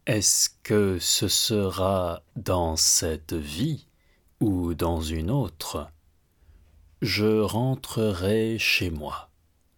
Est-ce que ce sera dans cette vie ou dans une autre? Je rentrerai chez moi.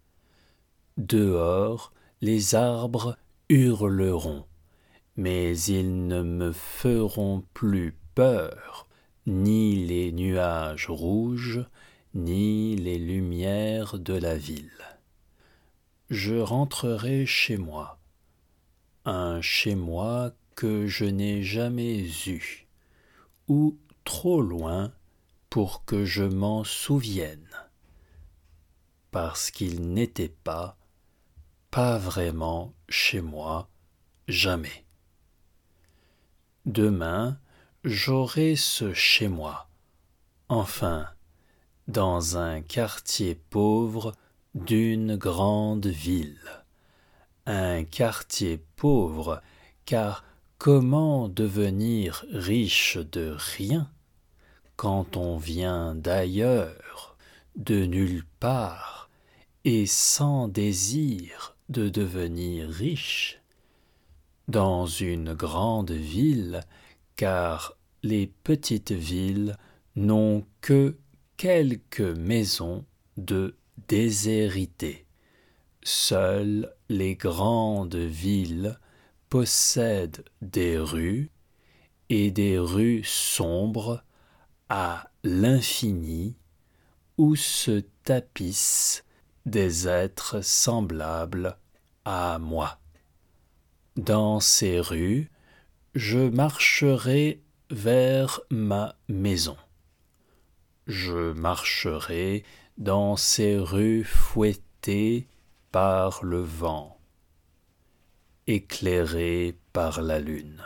Dehors, les arbres hurleront, mais ils ne me feront plus peur, ni les nuages rouges, ni les lumières de la ville. Je rentrerai chez moi, un chez moi que je n'ai jamais eu, ou trop loin pour que je m'en souvienne, parce qu'il n'était pas vraiment chez moi, jamais. Demain, j'aurai ce chez moi, enfin, dans un quartier pauvre d'une grande ville. Un quartier pauvre, car comment devenir riche de rien quand on vient d'ailleurs, de nulle part, et sans désir de devenir riche? Dans une grande ville, car les petites villes n'ont que quelques maisons de déshérités. Seules les grandes villes possèdent des rues, et des rues sombres à l'infini, où se tapissent des êtres semblables à moi. Dans ces rues, je marcherai vers ma maison. Je marcherai dans ces rues fouettées par le vent, éclairées par la lune.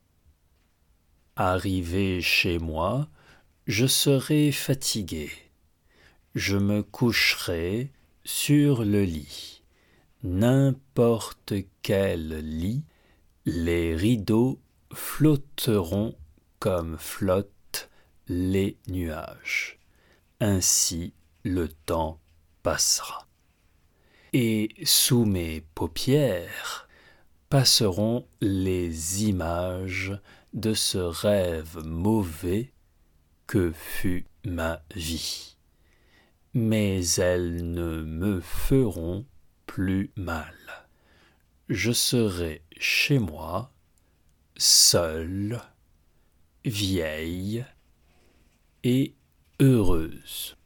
Arrivé chez moi, je serai fatigué. Je me coucherai sur le lit, n'importe quel lit, les rideaux flotteront comme flottent les nuages. Ainsi le temps passera. Et sous mes paupières passeront les images de ce rêve mauvais que fut ma vie. Mais elles ne me feront plus mal. Je serai chez moi, seule, vieille et heureuse.